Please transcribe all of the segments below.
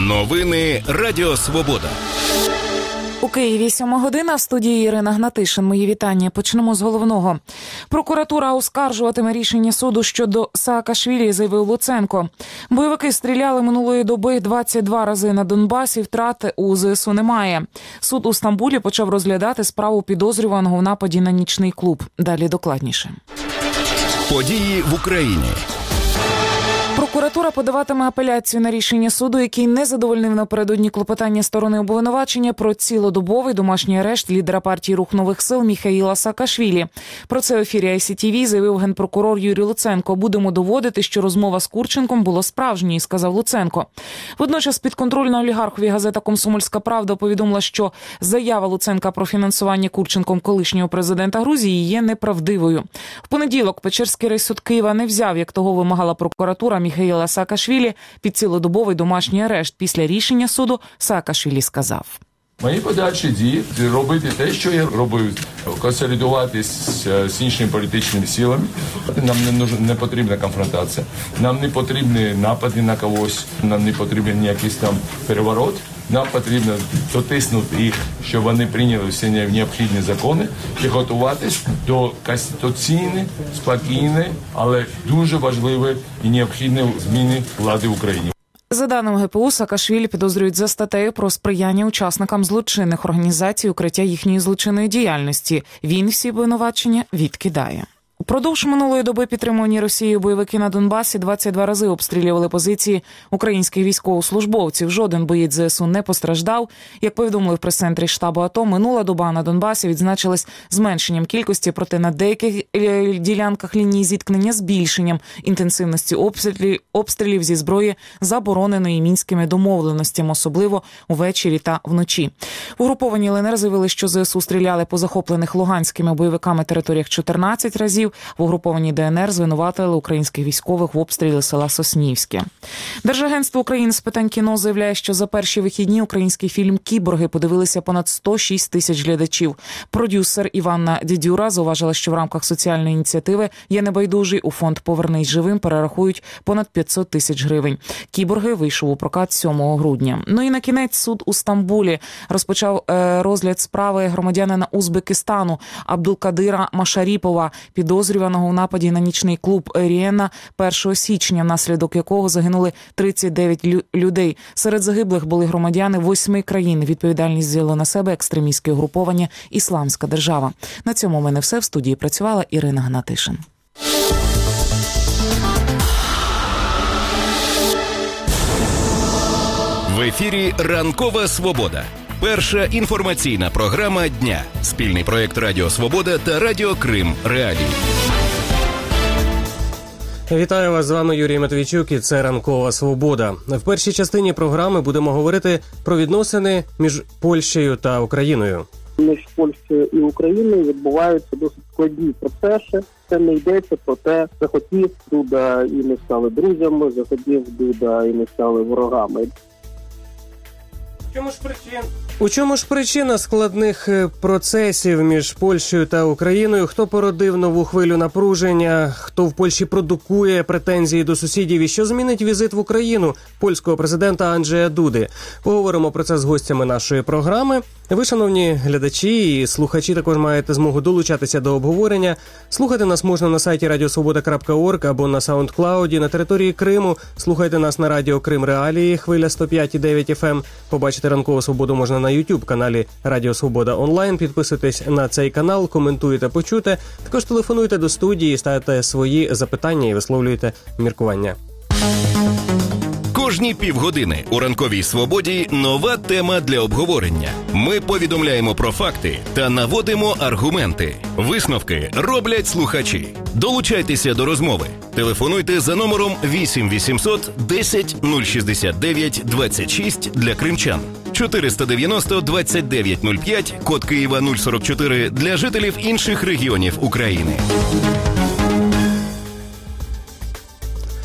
Новини Радіо Свобода. У Києві 7:00, в студії Ірина Гнатишин. Мої вітання. Почнемо з головного. Прокуратура оскаржуватиме рішення суду щодо Саакашвілі, заявив Луценко. Бойовики стріляли минулої доби 22 рази на Донбасі, втрати у ЗСУ немає. Суд у Стамбулі почав розглядати справу підозрюваного в нападі на нічний клуб. Далі докладніше. Події в Україні. Прокуратура подаватиме апеляцію на рішення суду, який не задовольнив напередодні клопотання сторони обвинувачення про цілодобовий домашній арешт лідера партії «Рух нових сил» Міхаїла Саакашвілі. Про це в ефірі ICTV заявив генпрокурор Юрій Луценко. «Будемо доводити, що розмова з Курченком була справжньою», – сказав Луценко. Водночас підконтрольна олігархові газета «Комсомольська правда» повідомила, що заява Луценка про фінансування Курченком колишнього президента Грузії є неправдивою. В понеділок Печерський райсуд Києва не взяв, як того вимагала прокуратура, Міхаїла Саакашвілі під цілодобовий домашній арешт. Після рішення суду Саакашвілі сказав: «Мої подальші дії – робити те, що я робив, консолідуватись з іншими політичними силами. Нам не потрібна конфронтація, нам не потрібні напади на когось, нам не потрібен якийсь там переворот. Нам потрібно дотиснути їх, щоб вони прийняли всі необхідні закони і готуватись до конституційної, спокійної, але дуже важливої і необхідної зміни влади в Україні». За даними ГПУ, Саакашвілі підозрюють за статтею про сприяння учасникам злочинних організацій, укриття їхньої злочинної діяльності. Він всі обвинувачення відкидає. Упродовж минулої доби підтримувані Росією бойовики на Донбасі 22 рази обстрілювали позиції українських військовослужбовців. Жоден боєць ЗСУ не постраждав. Як повідомили в прес-центрі штабу АТО, минула доба на Донбасі відзначилась зменшенням кількості, проте на деяких ділянках лінії зіткнення збільшенням інтенсивності обстрілів зі зброї, забороненої мінськими домовленостями, особливо увечері та вночі. Угруповані ЛНР заявили, що ЗСУ стріляли по захоплених луганськими бойовиками територіях 14 разів. В угрупованій ДНР звинуватили українських військових в обстрілі села Соснівське. Держагентство України з питань кіно заявляє, що за перші вихідні український фільм «Кіборги» подивилися понад 106 тисяч глядачів. Продюсер Іванна Дідюра зауважила, що в рамках соціальної ініціативи «Я небайдужий» у фонд «Повернись живим» перерахують понад 500 тисяч гривень. «Кіборги» вийшов у прокат 7 грудня. Ну і на кінець суд у Стамбулі розпочав розгляд справи громадянина Узбекистану Абдулкадира Машаріпова, підозрюваного у нападі на нічний клуб «Рієна» 1 січня, внаслідок якого загинули 39 людей. Серед загиблих були громадяни 8 країн. Відповідальність взяло на себе екстремістське угруповання «Ісламська держава». На цьому у мене все. В студії працювала Ірина Гнатишин. В ефірі «Ранкова Свобода». Перша інформаційна програма дня. Спільний проєкт Радіо Свобода та Радіо Крим Реалії. Вітаю вас, з вами Юрій Матвійчук і це «Ранкова Свобода». В першій частині програми будемо говорити про відносини між Польщею та Україною. Між Польщею і Україною відбуваються досить складні процеси. Це не йдеться про те, захотів Дуда і ми стали друзями, захотів Дуда і ми стали ворогами. У чому ж причина складних процесів між Польщею та Україною? Хто породив нову хвилю напруження? Хто в Польщі продукує претензії до сусідів? І що змінить візит в Україну польського президента Анджея Дуди? Поговоримо про це з гостями нашої програми. Ви, шановні глядачі і слухачі, також маєте змогу долучатися до обговорення. Слухати нас можна на сайті radiosvoboda.org або на SoundCloud. На території Криму слухайте нас на Радіо Крим Реалії, хвиля 105,9 FM. Побачити «Ранкову Свободу» можна на YouTube-каналі Радіо Свобода онлайн. Підписуйтесь на цей канал, коментуйте, почуйте. Також телефонуйте до студії, ставте свої запитання і висловлюйте міркування. Кожні півгодини у «Ранковій Свободі» нова тема для обговорення. Ми повідомляємо про факти та наводимо аргументи. Висновки роблять слухачі. Долучайтеся до розмови. Телефонуйте за номером 8 800 10 069 26 для кримчан. 490 29 05, код Києва 044 для жителів інших регіонів України.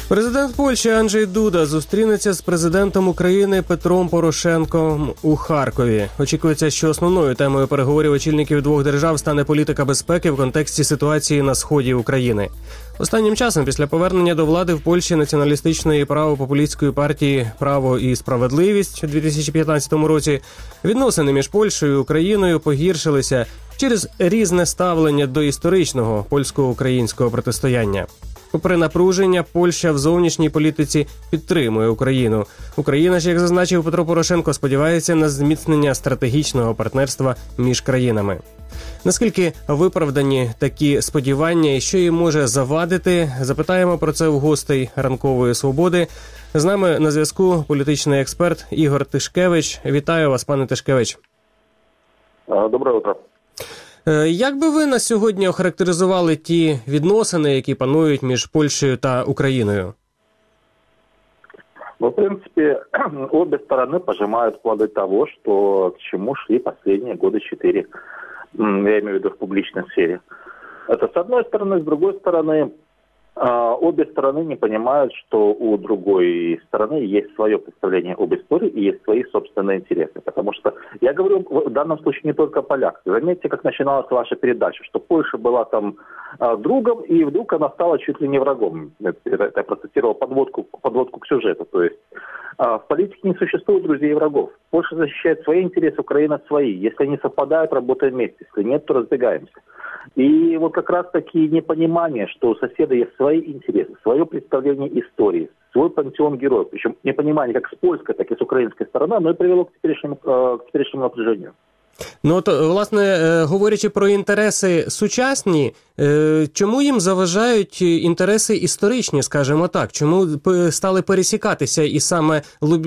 Президент Польщі Анджей Дуда зустрінеться з президентом України Петром Порошенком у Харкові. Очікується, що основною темою переговорів очільників двох держав стане політика безпеки в контексті ситуації на сході України. Останнім часом, після повернення до влади в Польщі націоналістичної правопопулістської партії «Право і справедливість» у 2015 році, відносини між Польщею і Україною погіршилися через різне ставлення до історичного польсько-українського протистояння. Попри напруження, Польща в зовнішній політиці підтримує Україну. Україна ж, як зазначив Петро Порошенко, сподівається на зміцнення стратегічного партнерства між країнами. Наскільки виправдані такі сподівання і що їм може завадити, запитаємо про це у гостей «Ранкової свободи». З нами на зв'язку політичний експерт Ігор Тишкевич. Вітаю вас, пане Тишкевич. Доброе утро. Як би ви на сьогодні охарактеризували ті відносини, які панують між Польщею та Україною? Ну, в принципе, обе стороны пожимают плоды того, что к чему шли последние года 4, я имею в виду в публичной сфере. Это с одной стороны. С другой стороны, обе стороны не понимают, что у другой стороны есть свое представление об истории и есть свои собственные интересы. Потому что я говорю в данном случае не только о поляках. Заметьте, как начиналась ваша передача, что Польша была там другом, и вдруг она стала чуть ли не врагом. Это я процитировал подводку к сюжету. То есть в политике не существует друзей и врагов. Польша защищает свои интересы, Украина свои. Если они совпадают, работаем вместе. Если нет, то разбегаемся. И вот как раз такие непонимания, что у соседа есть свои интересы, свое представление истории, свой пантеон героев. Причем непонимание как с польской, так и с украинской стороны, но и привело к теперешнему напряжению. Ну, от, власне, говорячи про інтереси сучасні, чому їм заважають інтереси історичні, скажімо так? Чому стали пересікатися і саме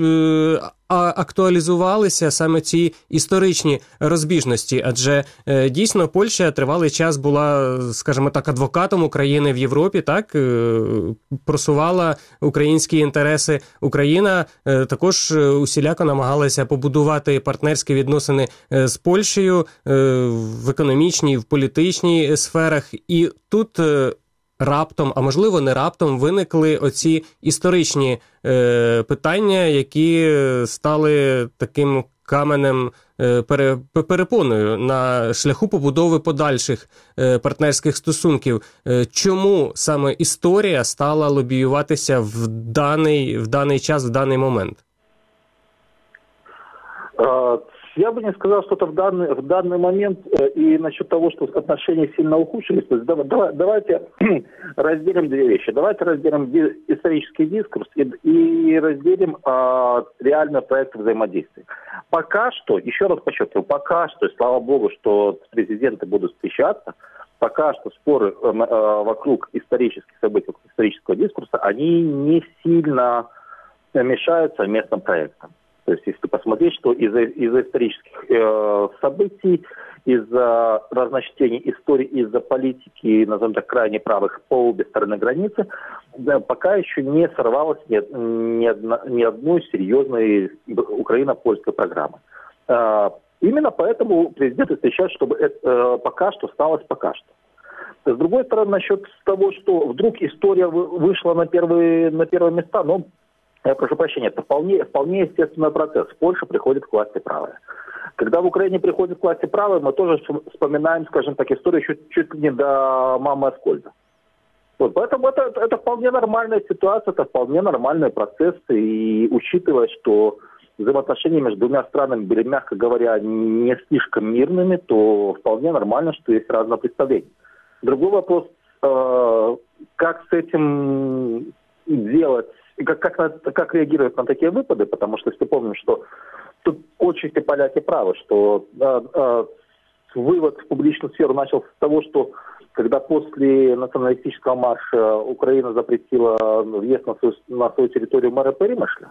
актуалізувалися саме ці історичні розбіжності? Адже дійсно Польща тривалий час була, скажімо так, адвокатом України в Європі, так? Просувала українські інтереси. Україна також усіляко намагалася побудувати партнерські відносини з Польщею в економічній, в політичній сферах. І тут раптом, а можливо не раптом, виникли оці історичні питання, які стали таким каменем перепоною на шляху побудови подальших партнерських стосунків. Чому саме історія стала лобіюватися в даний час, в даний момент? Я бы не сказал что-то в данный момент и насчет того, что отношения сильно ухудшились. То есть давайте разделим две вещи. Давайте разделим исторический дискурс и разделим реальный проект взаимодействия. Пока что, еще раз подчеркиваю, пока что, и слава богу, что президенты будут встречаться, пока что споры вокруг исторических событий, вокруг исторического дискурса, они не сильно мешают совместным проектам. То есть, если посмотреть, что из-за исторических событий, из-за разночтений истории, из-за политики, назовем так, крайне правых по обе стороны границы, пока еще не сорвалась ни одной серьезной украино-польской программы. Именно поэтому президенты встречают, чтобы это пока что осталось пока что. С другой стороны, насчет того, что вдруг история вышла на первые места, но я прошу прощения, это вполне естественный процесс. Польша приходит к власти правая. Когда в Украине приходит к власти правая, мы тоже вспоминаем, скажем так, историю чуть ли не до мамы Аскольда. Вот, поэтому это вполне нормальная ситуация, это вполне нормальный процесс. И учитывая, что взаимоотношения между двумя странами были, мягко говоря, не слишком мирными, то вполне нормально, что есть разное представление. Другой вопрос, как с этим делать, как реагировать на такие выпады, потому что если помним, что тут очень все поляки правы, что вывод в публичную сферу начался с того, что когда после националистического марша Украина запретила въезд на свою территорию мэра Перемышля,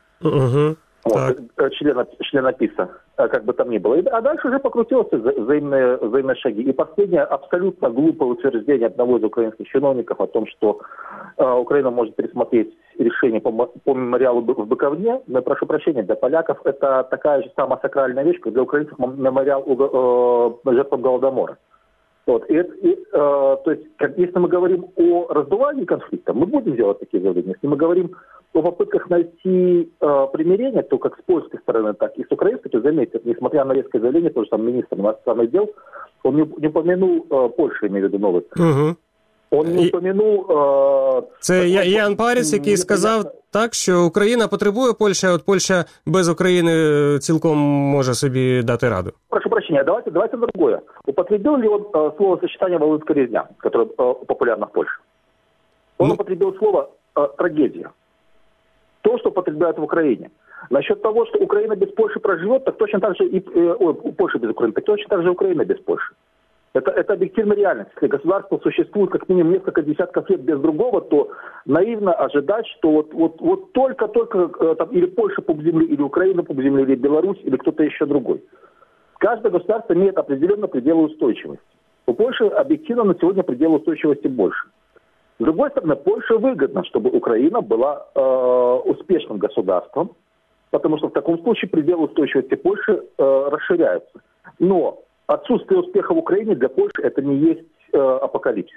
члена ПИСа, как бы там ни было. А дальше уже покрутилось взаимные шаги. И последнее абсолютно глупое утверждение одного из украинских чиновников о том, что Украина может пересмотреть решение по мемориалу в Буковне. Но, прошу прощения, для поляков это такая же самая сакральная вещь, как для украинцев мемориал жертвам Голодомора. Вот. То есть, если мы говорим о раздувании конфликта, мы будем делать такие заявления. Если мы говорим о попытках найти примирение, то как с польской стороны, так и с украинской, то заметьте, несмотря на резкое заявление, тоже там министр иностранных дел, он не упомянул Польшу, имею в виду новый. Угу. Он не упомянув... Це Ян Паріс, який сказав так, що Україна потребує Польщі, а от Польща без України цілком може собі дати раду. Прошу прощения, давайте другое. Употребил ли он словосочетание «Волынская резня», которое популярно в Польше? Он употребил слово «трагедия». То, что употребляют в Украине. Насчет того, что Украина без Польши проживет, так точно так же и Польша без Украины, так точно так же Украина без Польши. Это объективная реальность. Если государство существует как минимум несколько десятков лет без другого, то наивно ожидать, что вот только там, или Польша пуп земли, или Украина пуп земли, или Беларусь, или кто-то еще другой. Каждое государство имеет определенные пределы устойчивости. У Польши объективно на сегодня пределы устойчивости больше. С другой стороны, Польше выгодно, чтобы Украина была успешным государством, потому что в таком случае пределы устойчивости Польши расширяются. Но отсутствие успеха в Украине для Польши это не есть апокалипсис.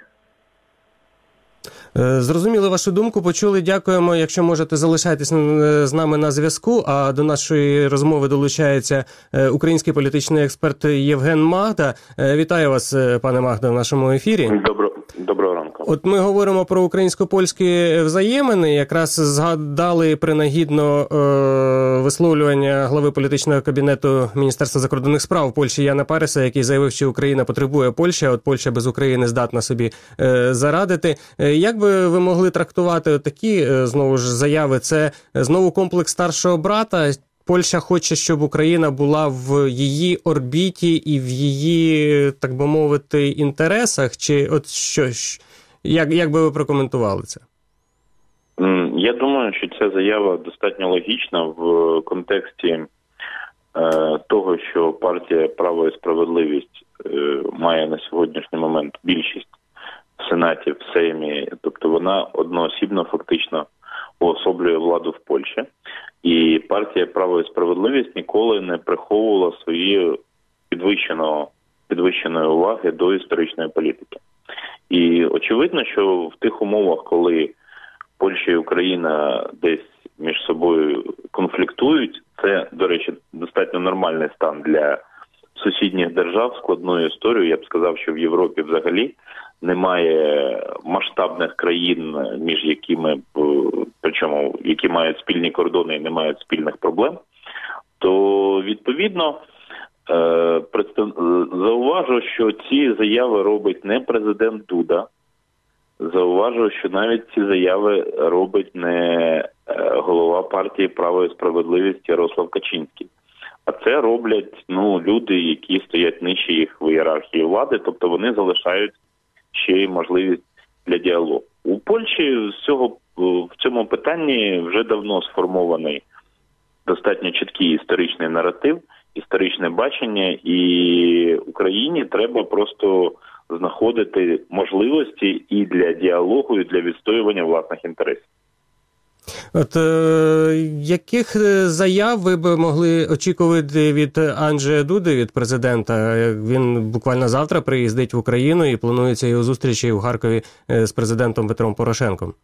Зрозуміли вашу думку, почули, дякуємо. Якщо можете, залишайтесь з нами на зв'язку, а до нашої розмови долучається український політичний експерт Євген Магда. Вітаю вас, пане Магда, в нашому ефірі. Доброго ранку. От ми говоримо про українсько-польські взаємини, якраз згадали принагідно висловлювання глави політичного кабінету Міністерства закордонних справ Польщі Яна Паріса, який заявив, що Україна потребує Польщі, а от Польща без України здатна собі зарадити. Як би ви могли трактувати такі, знову ж, заяви? Це знову комплекс старшого брата? Польща хоче, щоб Україна була в її орбіті і в її, так би мовити, інтересах? Чи от що? Як би ви прокоментували це? Я думаю, що ця заява достатньо логічна в контексті того, що партія «Право і справедливість» має на сьогоднішній момент більшість в Сенаті, в Сеймі, тобто вона одноосібно фактично уособлює владу в Польщі. І партія «Право і справедливість» ніколи не приховувала своєї підвищеної уваги до історичної політики. І очевидно, що в тих умовах, коли Польща і Україна десь між собою конфліктують, це, до речі, достатньо нормальний стан для сусідніх держав, складною історією. Я б сказав, що в Європі взагалі немає масштабних країн, між якими, причому які мають спільні кордони і не мають спільних проблем, то відповідно зауважу, що ці заяви робить не президент Дуда, зауважу, що навіть ці заяви робить не голова партії «Право і справедливість» Ярослав Качинський. А це роблять люди, які стоять нижче їх в ієрархії влади, тобто вони залишають ще й можливість для діалогу. У Польщі в цьому питанні вже давно сформований достатньо чіткий історичний наратив, історичне бачення, і Україні треба просто знаходити можливості і для діалогу, і для відстоювання власних інтересів. От яких заяв ви б могли очікувати від Анджея Дуди, від президента? Він буквально завтра приїздить в Україну і планується його зустрічі в Харкові з президентом Петром Порошенком.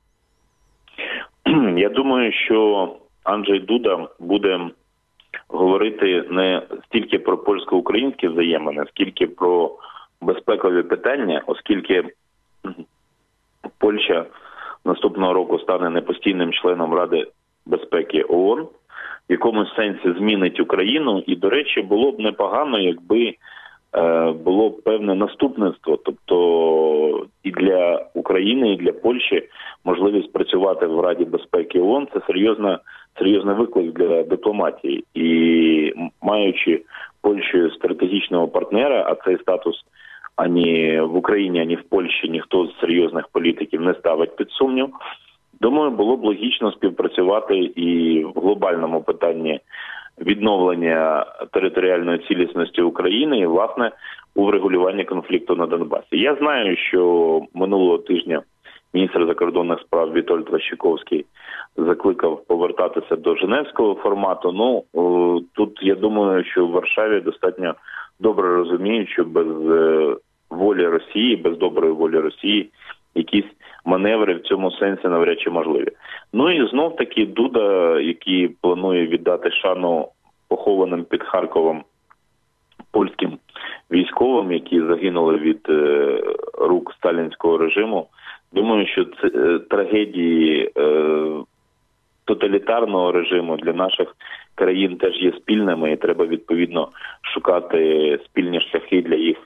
Я думаю, що Анджей Дуда буде говорити не стільки про польсько-українські взаємини, скільки про безпекові питання, оскільки Польща наступного року стане непостійним членом Ради безпеки ООН, в якомусь сенсі змінить Україну. І, до речі, було б непогано, якби було б певне наступництво, тобто і для України, і для Польщі можливість працювати в Раді безпеки ООН – це серйозний виклик для дипломатії. І маючи Польщею стратегічного партнера, а цей статус ані в Україні, ані в Польщі ніхто з серйозних політиків не ставить під сумнів, думаю, було б логічно співпрацювати і в глобальному питанні відновлення територіальної цілісності України і, власне, у врегулюванні конфлікту на Донбасі. Я знаю, що минулого тижня міністр закордонних справ Вітольд Ващиковський закликав повертатися до Женевського формату. Тут, я думаю, що в Варшаві достатньо добре розуміють, що без волі Росії, без доброї волі Росії, якісь маневри в цьому сенсі навряд чи можливі. Ну і знов-таки Дуда, який планує віддати шану похованим під Харковом польським військовим, які загинули від рук сталінського режиму. Думаю, що це трагедії тоталітарного режиму для наших країн теж є спільними, і треба відповідно шукати спільні шляхи для їх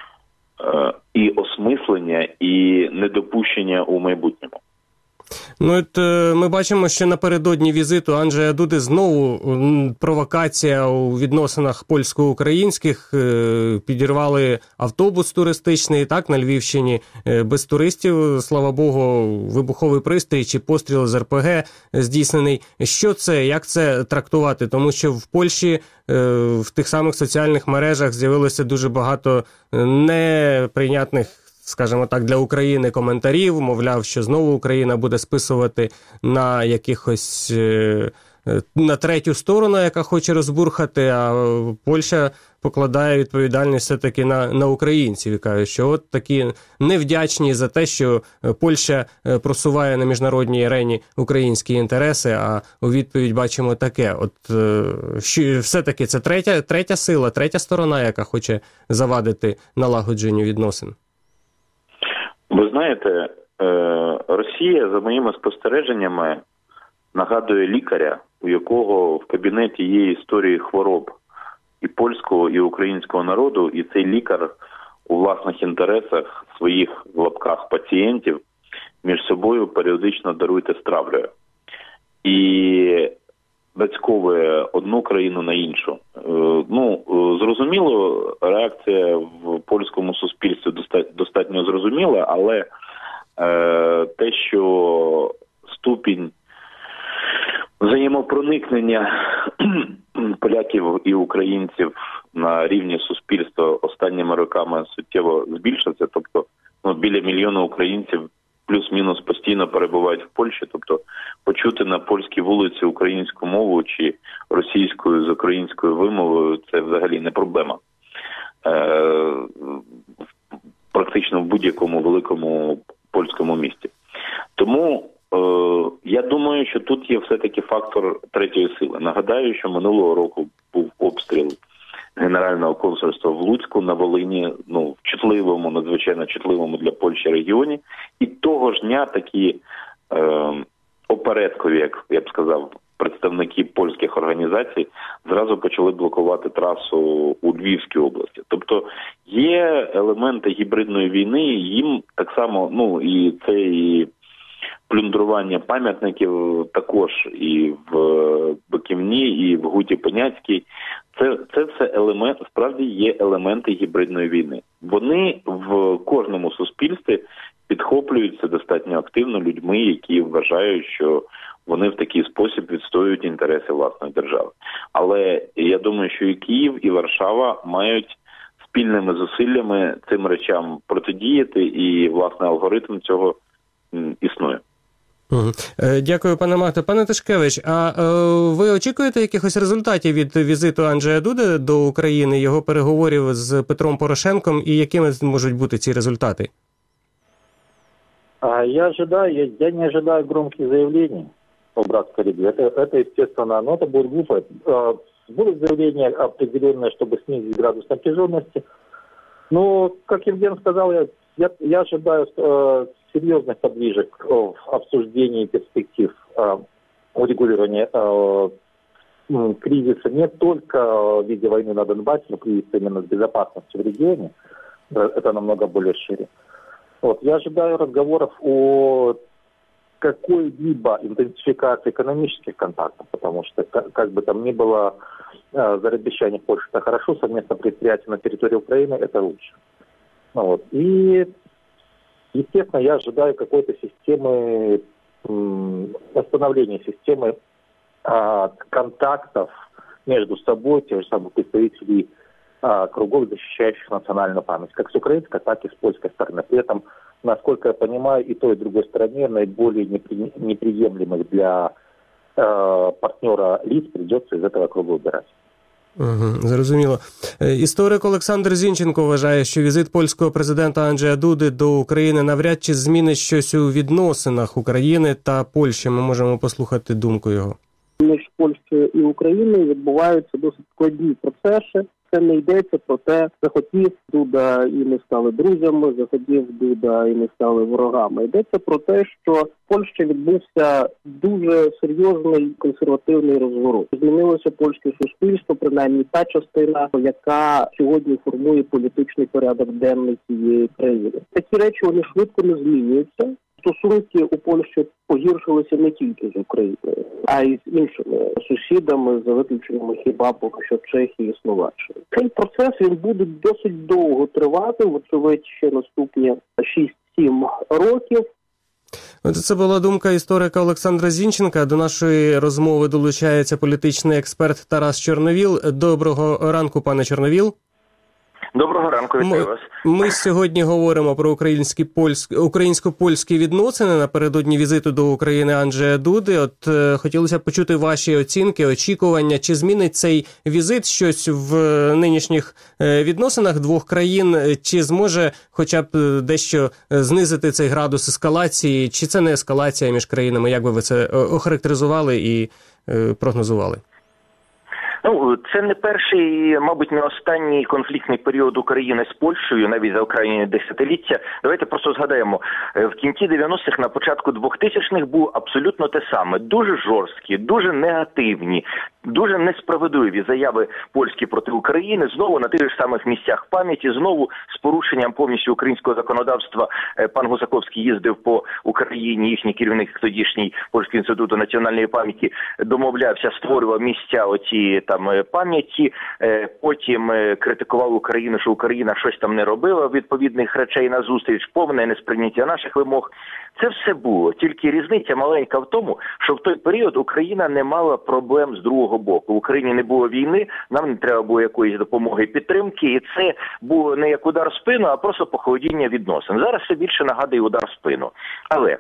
і осмислення, і недопущення у майбутньому. Ну, от ми бачимо, що напередодні візиту Анджея Дуди знову провокація у відносинах польсько-українських. Підірвали автобус туристичний, так, на Львівщині, без туристів, слава Богу, вибуховий пристрій чи постріл з РПГ здійснений. Що це, як це трактувати? Тому що в Польщі в тих самих соціальних мережах з'явилося дуже багато неприйнятних, скажімо так, для України коментарів, мовляв, що знову Україна буде списувати на якихось, на третю сторону, яка хоче розбурхати, а Польща покладає відповідальність все-таки на українців і каже, що от такі невдячні за те, що Польща просуває на міжнародній арені українські інтереси, а у відповідь бачимо таке. От що все-таки це третя сила, третя сторона, яка хоче завадити налагодженню відносин. Ви знаєте, Росія, за моїми спостереженнями, нагадує лікаря, у якого в кабінеті є історії хвороб і польського, і українського народу, і цей лікар у власних інтересах своїх, в лапках, пацієнтів між собою періодично, даруйте, стравлює. І нацьковує одну країну на іншу. Зрозуміло, реакція в польському суспільстві достатньо зрозуміла, але те, що ступінь взаємопроникнення поляків і українців на рівні суспільства останніми роками суттєво збільшився, тобто біля мільйона українців плюс-мінус постійно перебувають в Польщі, тобто почути на польській вулиці українську мову чи російською з українською вимовою – це взагалі не проблема. Практично в будь-якому великому польському місті. Тому я думаю, що тут є все-таки фактор третьої сили. Нагадаю, що минулого року був обстріл Генерального консульства в Луцьку на Волині, в чутливому, надзвичайно чутливому для Польщі регіоні. І того ж дня такі опередкові, як я б сказав, представники польських організацій зразу почали блокувати трасу у Львівській області. Тобто є елементи гібридної війни, їм так само, і це і плюндрування пам'ятників також і в Биківні, і в Гуті-Пеняцькій. Це все елемент, справді є елементи гібридної війни. Вони в кожному суспільстві підхоплюються достатньо активно людьми, які вважають, що вони в такий спосіб відстоюють інтереси власної держави. Але я думаю, що і Київ, і Варшава мають спільними зусиллями цим речам протидіяти, і, власне, алгоритм цього існує. Дякую, пане Магде. Пане Тишкевич, а ви очікуєте якихось результатів від візиту Анджея Дуди до України, його переговорів з Петром Порошенком, і якими можуть бути ці результати? Я не ожидаю громких заявлений по братской лиге. Это естественно, но это будет глупо. Будут заявления определенные, чтобы снизить градус напряженности. Но, как Евген сказал, я ожидаю серьезных подвижек в обсуждении перспектив урегулирования кризиса не только в виде войны на Донбассе, но кризис именно с безопасностью в регионе. Это намного более шире. Я ожидаю разговоров о какой-либо интенсификации экономических контактов, потому что, как бы там ни было, зарабещание в Польше – это хорошо, совместное предприятие на территории Украины – это лучше. И, естественно, я ожидаю какой-то системы, восстановления системы контактов между собой, тех же самых представителей кругов, защищающих национальную память, как с украинской, так и с польской стороны. При этом, насколько я понимаю, и той, и другой стороне наиболее неприемлемых для партнера лиц придется из этого круга убирать. Зрозуміло. Історик Олександр Зінченко вважає, що візит польського президента Анджея Дуди до України навряд чи змінить щось у відносинах України та Польщі. Ми можемо послухати думку його. Між Польщею і Україною відбуваються досить складні процеси. Це не йдеться про те, захотів Дуда і ми стали друзями, захотів Дуда і ми стали ворогами. Йдеться про те, що в Польщі відбувся дуже серйозний консервативний розворот. Змінилося польське суспільство, принаймні та частина, яка сьогодні формує політичний порядок денний цієї країни. Такі речі, вони швидко не змінюються. Стосунки у Польщі погіршилися не тільки з Україною, а й з іншими сусідами, за виключенням хіба поки що Чехії і Словаччини. Цей процес, він буде досить довго тривати, вочевидь, ще наступні 6-7 років. Це була думка історика Олександра Зінченка. До нашої розмови долучається політичний експерт Тарас Чорновіл. Доброго ранку, пане Чорновіл. Доброго ранку, вітаю вас. Ми сьогодні говоримо про українсько-польські відносини напередодні візиту до України Анджея Дуди. От хотілося б почути ваші оцінки, очікування, чи змінить цей візит щось в нинішніх відносинах двох країн, чи зможе хоча б дещо знизити цей градус ескалації, чи це не ескалація між країнами, як би ви це охарактеризували і прогнозували? Це не перший, мабуть, не останній конфліктний період України з Польщею, навіть за окраїні десятиліття. Давайте просто згадаємо, в кінці 90-х, на початку 2000-х був абсолютно те саме. Дуже жорсткі, дуже негативні, дуже несправедливі заяви польські проти України, знову на тих ж самих місцях пам'яті, знову з порушенням повністю українського законодавства. Пан Гусаковський їздив по Україні, їхній керівник тодішній Польського інституту національної пам'яті домовлявся, створював місця оці пам'яті, потім критикував Україну, що Україна щось там не робила відповідних речей назустріч, повне несприйняття наших вимог. Це все було, тільки різниця маленька в тому, що в той період Україна не мала проблем з другого боку. В Україні не було війни, нам не треба було якоїсь допомоги і підтримки, і це було не як удар в спину, а просто похолодіння відносин. Зараз все більше нагадує удар в спину. Але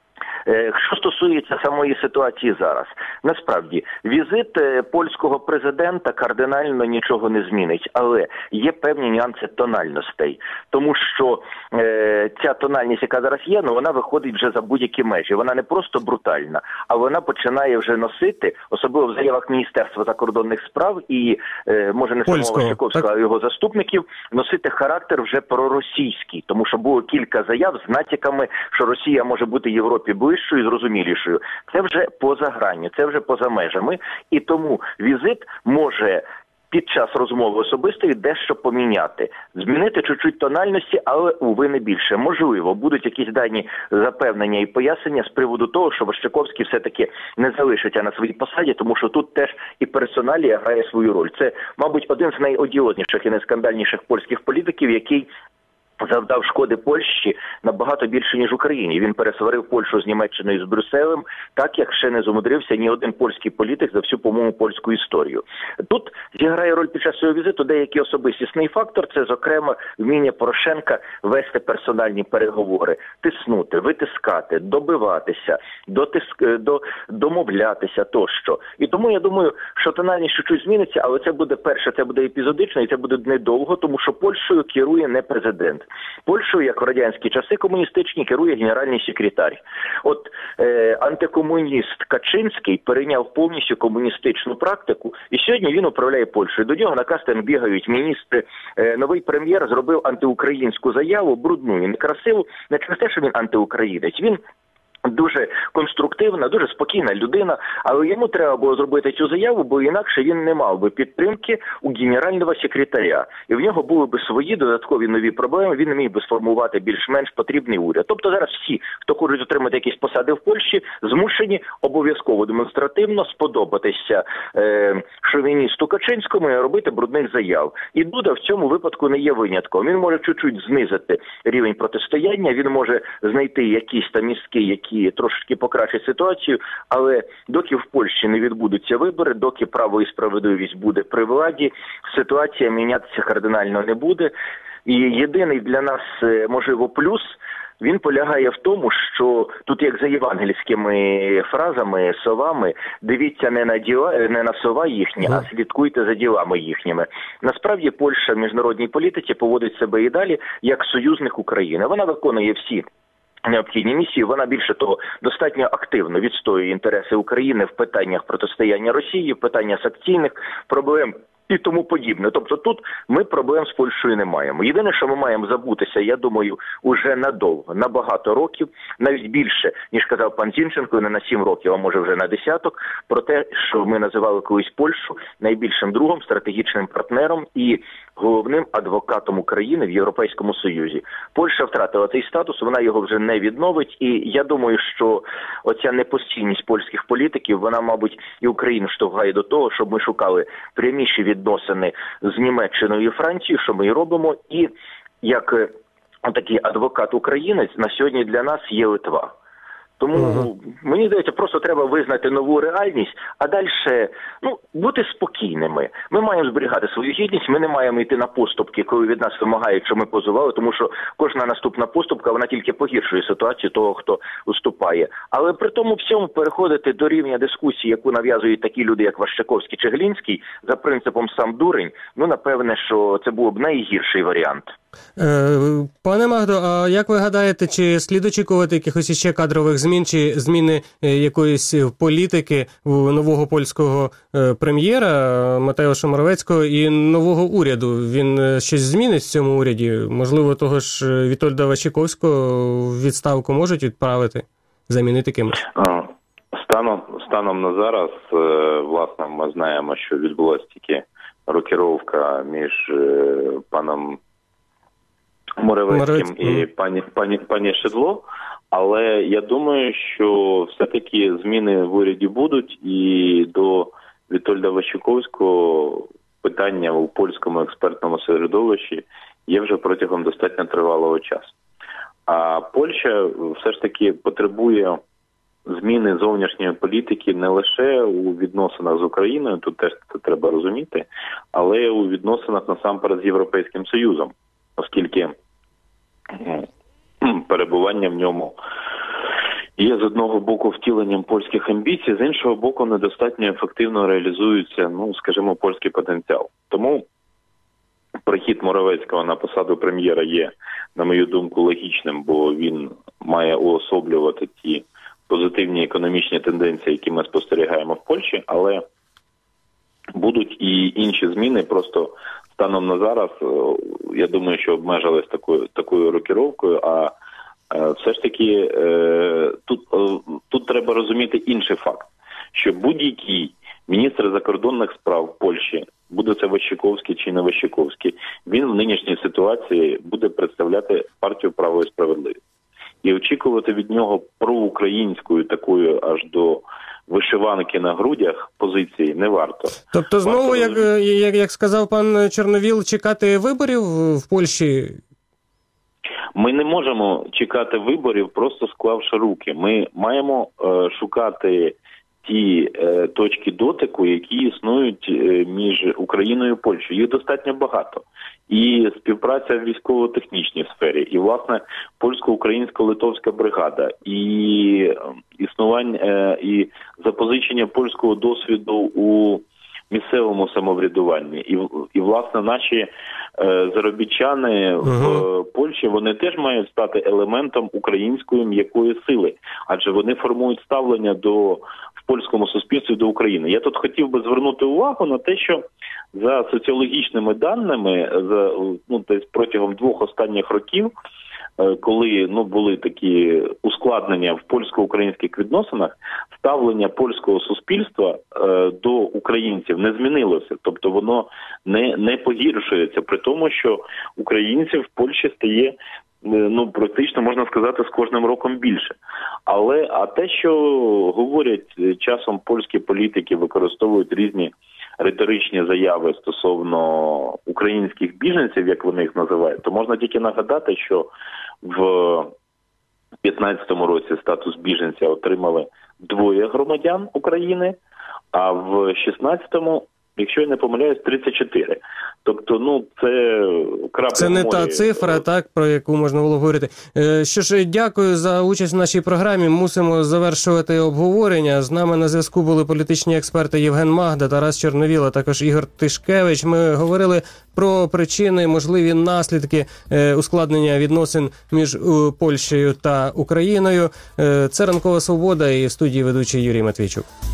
що стосується самої ситуації зараз, насправді, візит польського президента кардинально нічого не змінить, але є певні нюанси тональностей, тому що ця тональність, яка зараз є, вона виходить вже за будь-які межі, вона не просто брутальна, а вона починає вже носити, особливо в заявах Міністерства закордонних справ і, може не самого Ващаковського, а його заступників, носити характер вже проросійський, тому що було кілька заяв з натяками, що Росія може бути Європі ближчою і зрозумілішою. Це вже поза гранню, це вже поза межами, і тому візит може під час розмови особистої дещо поміняти. Змінити чуть-чуть тональності, але, уви, не більше. Можливо, будуть якісь дані запевнення і пояснення з приводу того, що Ващаковський все-таки не залишиться на своїй посаді, тому що тут теж і персоналія грає свою роль. Це, мабуть, один з найодіозніших і найскандальніших польських політиків, який завдав шкоди Польщі набагато більше, ніж Україні. Він пересварив Польщу з Німеччиною, з Брюсселем, так як ще не зумудрився ні один польський політик за всю, по-моєму, польську історію. Тут зіграє роль під час цього візиту деякий особистісний фактор, це, зокрема, вміння Порошенка вести персональні переговори, тиснути, витискати, добиватися, домовлятися тощо. І тому я думаю, що тональність чуть-чуть зміниться, але це буде перше, це буде епізодично і це буде недовго, тому що Польщею керує не президент. Польщею, як в радянські часи комуністичні, керує генеральний секретар. От антикомуніст Качинський перейняв повністю комуністичну практику, і сьогодні він управляє Польщею. До нього на кастинг бігають міністри. Новий прем'єр зробив антиукраїнську заяву, брудну і некрасиву, не через те, що він антиукраїнець. Він дуже конструктивна, дуже спокійна людина, але йому треба було зробити цю заяву, бо інакше він не мав би підтримки у генерального секретаря. І в нього були би свої додаткові нові проблеми, він не міг би сформувати більш-менш потрібний уряд. Тобто зараз всі, хто хочуть отримати якісь посади в Польщі, змушені обов'язково демонстративно сподобатися шовіністу Качинському і робити брудних заяв. І Дуда в цьому випадку не є винятком. Він може чуть-чуть знизити рівень протистояння, він може знайти якісь там містки, які трошки покращать ситуацію, але доки в Польщі не відбудуться вибори, доки право і справедливість буде при владі, ситуація мінятися кардинально не буде. І єдиний для нас, можливо, плюс він полягає в тому, що тут, як за євангельськими фразами, словами, дивіться не на слова їхні, а слідкуйте за ділами їхніми. Насправді Польща в міжнародній політиці поводить себе і далі як союзник України. Вона виконує всі необхідні місії, вона, більше того, достатньо активно відстоює інтереси України в питаннях протистояння Росії, в питаннях санкційних проблем і тому подібне. Тобто тут ми проблем з Польщею не маємо. Єдине, що ми маємо забутися, я думаю, уже надовго, на багато років, навіть більше, ніж казав пан Зінченко, не на 7 років, а може вже на десяток, про те, що ми називали колись Польщу найбільшим другом, стратегічним партнером і головним адвокатом України в Європейському Союзі. Польща втратила цей статус, вона його вже не відновить, і я думаю, що оця непостійність польських політиків, вона, мабуть, і Україну штовхає до того, щоб ми шукали пряміші відносини з Німеччиною і Францією, що ми і робимо, і як такий адвокат-українець на сьогодні для нас є Литва. Тому, мені здається, просто треба визнати нову реальність, а далі, бути спокійними. Ми маємо зберігати свою гідність, ми не маємо йти на поступки, коли від нас вимагають, що ми позували, тому що кожна наступна поступка, вона тільки погіршує ситуацію того, хто уступає. Але при тому всьому переходити до рівня дискусії, яку нав'язують такі люди, як Ващаковський чи Глінський, за принципом «сам дурень», напевне, що це був б найгірший варіант. Пане Магдо, а як ви гадаєте, чи слід очікувати якихось іще кадрових змін, чи зміни якоїсь політики у нового польського прем'єра Матеуша Моровецького і нового уряду? Він щось змінить в цьому уряді? Можливо, того ж Вітольда Ващаковського в відставку можуть відправити, замінити кимось? Станом на зараз, власне, ми знаємо, що відбулася тільки рокіровка між паном Моровецьким і пані Шидло, але я думаю, що все-таки зміни в уряді будуть, і до Вітольда Ващаковського питання у польському експертному середовищі є вже протягом достатньо тривалого часу. А Польща все ж таки потребує зміни зовнішньої політики не лише у відносинах з Україною, тут теж це треба розуміти, але й у відносинах насамперед з Європейським Союзом, оскільки перебування в ньому є з одного боку втіленням польських амбіцій, з іншого боку недостатньо ефективно реалізується, скажімо, польський потенціал. Тому прихід Моровецького на посаду прем'єра є, на мою думку, логічним, бо він має уособлювати ті позитивні економічні тенденції, які ми спостерігаємо в Польщі, але будуть і інші зміни, просто станом на зараз, я думаю, що обмежились такою рокіровкою, а все ж таки тут треба розуміти інший факт, що будь-який міністр закордонних справ Польщі, буде це Ващаковський чи не Ващаковський, він в нинішній ситуації буде представляти партію «Право і справедливість». І очікувати від нього проукраїнською такою аж до вишиванки на грудях позиції не варто. Тобто знову, як сказав пан Чорновіл, чекати виборів в Польщі? Ми не можемо чекати виборів, просто склавши руки. Ми маємо шукати ті точки дотику, які існують між Україною і Польщею. Їх достатньо багато. І співпраця в військово-технічній сфері, і, власне, польсько-українсько-литовська бригада, і існування, і запозичення польського досвіду у місцевому самоврядуванні. І власне, наші заробітчани в Польщі, вони теж мають стати елементом української м'якої сили, адже вони формують ставлення в польському суспільстві до України. Я тут хотів би звернути увагу на те, що за соціологічними даними, десь протягом 2 останніх років, коли були такі ускладнення в польсько-українських відносинах, ставлення польського суспільства до українців не змінилося. Тобто воно не погіршується, при тому, що українців в Польщі стає, практично, можна сказати, з кожним роком більше. А те, що говорять часом польські політики, використовують різні риторичні заяви стосовно українських біженців, як вони їх називають, то можна тільки нагадати, що в 2015 році статус біженця отримали 2 громадян України, а в 2016 Якщо я не помиляюсь, 34. Тобто, це крапля Це не в морі. та цифра, так, про яку можна було говорити. Що ж, дякую за участь в нашій програмі. Мусимо завершувати обговорення. З нами на зв'язку були політичні експерти Євген Магда, Тарас Чорновіл, а також Ігор Тишкевич. Ми говорили про причини, можливі наслідки ускладнення відносин між Польщею та Україною. Це «Ранкова свобода» і в студії ведучий Юрій Матвійчук.